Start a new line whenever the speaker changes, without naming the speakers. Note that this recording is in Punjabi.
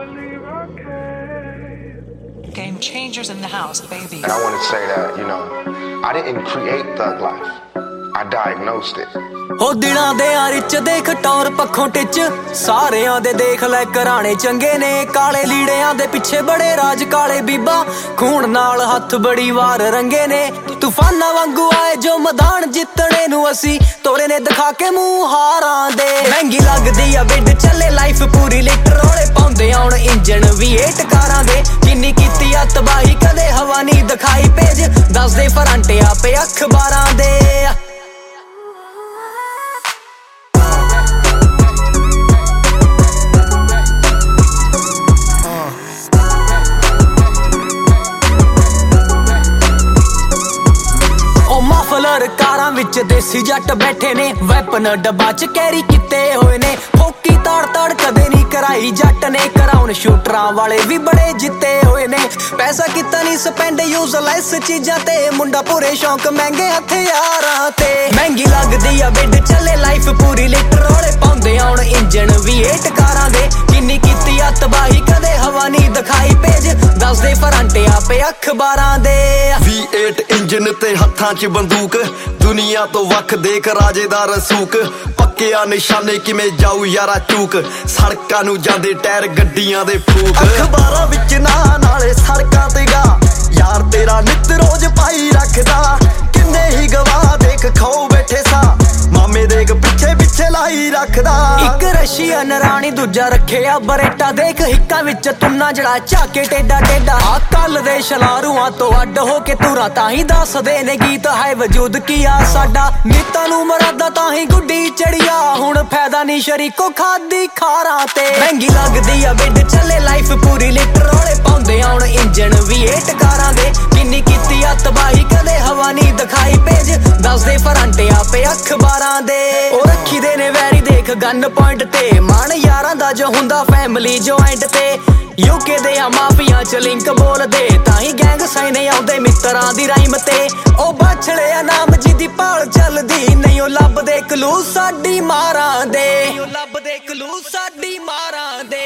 Game changers in the house, baby.
And I want to say that, I didn't create thug life. I diagnosed it.
ਹੋ ਦਿਨਾਂ ਦੇ ਰਿਚ ਦੇਖ ਟੌਰ ਪੱਖੋਂ ਟਿੱਚ ਸਾਰਿਆਂ ਦੇ ਦੇਖ ਲੈ ਘਰਾਣੇ ਚੰਗੇ ਨੇ ਕਾਲੇ ਲੀੜਿਆਂ ਦੇ ਪਿੱਛੇ ਬੜੇ ਰਾਜ ਕਾਲੇ ਬੀਬਾ ਖੂਨ ਨਾਲ ਹੱਥ ਬੜੀ ਵਾਰ ਰੰਗੇ ਨੇ ਤੂਫਾਨਾਂ ਵਾਂਗੂ ਆਏ ਜੋ ਮੈਦਾਨ ਜਿੱਤਣੇ ਨੂੰ ਅਸੀਂ ਤੋਰੇ ਨੇ ਦਿਖਾ ਕੇ ਮੂੰਹ ਹਾਰਾਂ ਦੇ ਮਹਿੰਗੀ ਲੱਗਦੀ ਆ ਬਿੱਡ ਚੱਲੇ ਲਾਈਫ ਪੂਰੀ ਲਿਟ ਰੋਲੇ ਪਾਉਂਦੇ ਆਉਣ ਇੰਜਣ V8 ਕਾਰਾਂ ਦੇ ਕਿੰਨੀ ਕੀਤੀ ਆ ਤਬਾਹੀ ਕਦੇ ਹਵਾ ਨਹੀਂ ਦਿਖਾਈ ਪੇਜ ਦੱਸਦੇ ਫਰੰਟੇ ਆਪੇ ਅਖਬਾਰਾਂ ਦੇ ਕਾਰਾਂ ਵਿੱਚ ਦੇਸੀ ਜੱਟ ਬੈਠੇ ਨੇ ਵੈਪਨ ਡੱਬਾ ਚ ਕੈਰੀ ਕੀਤੇ ਹੋਏ ਨੇ ਫੋਕੀ ਤਾੜ ਕਦੇ ਨਹੀਂ ਕਰਾਈ ਜੱਟ ਨੇ ਕਰਾਉਣ ਸ਼ੂਟਰਾਂ ਵਾਲੇ ਵੀ ਬੜੇ ਜਿੱਤੇ ਹੋਏ ਨੇ ਪੈਸਾ ਕੀਤਾ ਨਹੀਂ ਸਪੈਂਡ ਯੂਜ਼ਲੈਸ ਚੀਜ਼ਾਂ ਤੇ ਮੁੰਡਾ ਪੂਰੇ ਸ਼ੌਂਕ ਮਹਿੰਗੇ ਹਥਿਆਰਾਂ ਤੇ ਮਹਿੰਗੀ ਲੱਗਦੀ ਆ ਬਿੱਡ ਚੱਲੇ ਲਾਈਫ ਪੂਰੀ ਲਿਟ ਰੋਲੇ ਪਾਉਂਦੇ ਆਉਣ ਇੰਜਣ V8 ਕਾਰਾਂ ਦੇ ਕਿੰਨੀ ਕੀਤੀ ਆ ਤਬਾਹੀ ਕਦੇ ਹਵਾ ਨਹੀਂ ਦਿਖਾਈ ਪੇਜ ਦੱਸਦੇ ਫਰੰਟੇ ਆਪੇ ਅਖਬਾਰਾਂ ਦੇ
V8 ਇੰਜਨ ਤੇ ਹੱਥਾਂ 'ਚ ਬੰਦੂਕ ਦੁਨੀਆ ਤੋਂ ਵੱਖ ਦੇਖ ਰਾਜੇ ਦਾ ਰਸੂਕ ਪੱਕਿਆ ਨਿਸ਼ਾਨੇ ਕਿਵੇਂ ਜਾਊ ਯਾਰਾ ਚੂਕ ਸੜਕਾਂ ਨੂੰ ਜਾਂਦੇ ਟਾਇਰ ਗੱਡੀਆਂ ਦੇ ਫੂਕ ਅਖਬਾਰਾਂ ਵਿੱਚ ਨਾਂ ਨਾਲੇ ਸੜਕਾਂ ਤੇ ਗਾ ਯਾਰ ਤੇਰਾ ਨਿੱਤ ਰੋਜ਼ ਪਾਈ ਰੱਖਦਾ ਕਿੰਨੇ ਹੀ ਗਵਾਹ ਦੇਖ ਖਾਓ ਬੈਠੇ ਸਾ ਮਾਮੇ ਦੇਖ ਪਿੱਛੇ ਲਾਈ ਰੱਖਦਾ ਇੱਕ ਰਸ਼ੀਅਨ ਰਾਣੀ ਦੂਜਾ ਰੱਖਿਆ ਬਰੇਟਾ ਦੇਖ ਹਿੱਕਾਂ ਵਿੱਚ ਤੁੰਨਾ ਜੜਾ ਝਾਕੇ ਟੇਡਾ ਆ ਕੱਲ ਦੇ ਸ਼ਲਾਰੂਆਂ ਤੋਂ ਅੱਡ ਹੋ ਕੇ ਤੁਰਾ ਤਾਂ ਹੀ ਦੱਸਦੇ ਨੇ ਗੀਤ ਹੈ ਵਜੂਦ ਕੀ ਆ ਸਾਡਾ ਨੀਤਾਂ ਨੂੰ ਮਰਾਦਾ ਤਾਂ ਹੀ ਗੁੱਡੀ ਚੜੀਆ ਹੁਣ ਫਾਇਦਾ ਨਹੀਂ ਸ਼ਰੀਕੋ ਖਾਦੀ ਖਾਰਾਂ ਤੇ ਮਹਿੰਗੀ ਲੱਗਦੀ ਆ ਬਿੱਡ ਚੱਲੇ ਲਾਈਫ ਪੂਰੀ ਲਿਟ ਰੋਲੇ ਪਾਉਂਦੇ ਆਉਣ ਇੰਜਣ V8 ਕਾਰਾਂ ਦੇ ਕਿੰਨੀ ਕੀਤੀ ਆ ਤਬਾਹੀ ਕਦੇ ਹਵਾ ਨਹੀਂ ਦਿਖਾਈ ਪੇਜ ਦੱਸਦੇ ਫਰੰਟੇ ਆਪੇ ਅਖਬਾਰਾਂ ਦੇ ਉਹ ਰੱਖੀ ਦੇ ਨੇ ਵੈਰੀ ਦੇਖ ਗਨ ਪੁਆਇੰਟ ਤੇ ਮਨ ਯਾਰਾਂ ਦਾ ਜੋ ਹੁੰਦਾ ਫੈਮਿਲੀ ਜੁਆਇੰਟ ਤੇ UK ਦੇ ਆ ਮਾਫੀਆਂ ਚ ਲਿੰਕ ਬੋਲਦੇ ਤਾਂ ਹੀ ਗੈਂਗ ਸਾਈਨੇ ਆਉਂਦੇ ਮਿੱਤਰਾਂ ਦੀ ਰਾਈਮ ਤੇ ਉਹ ਬਾਛੜੇ ਆ ਨਾਮ ਜੀ ਦੀ ਭਾਲ ਚੱਲਦੀ ਨਹੀਂ ਉਹ ਲੱਭਦੇ ਕਲੂ ਸਾਡੀ ਮਾਰਾਂ ਦੇ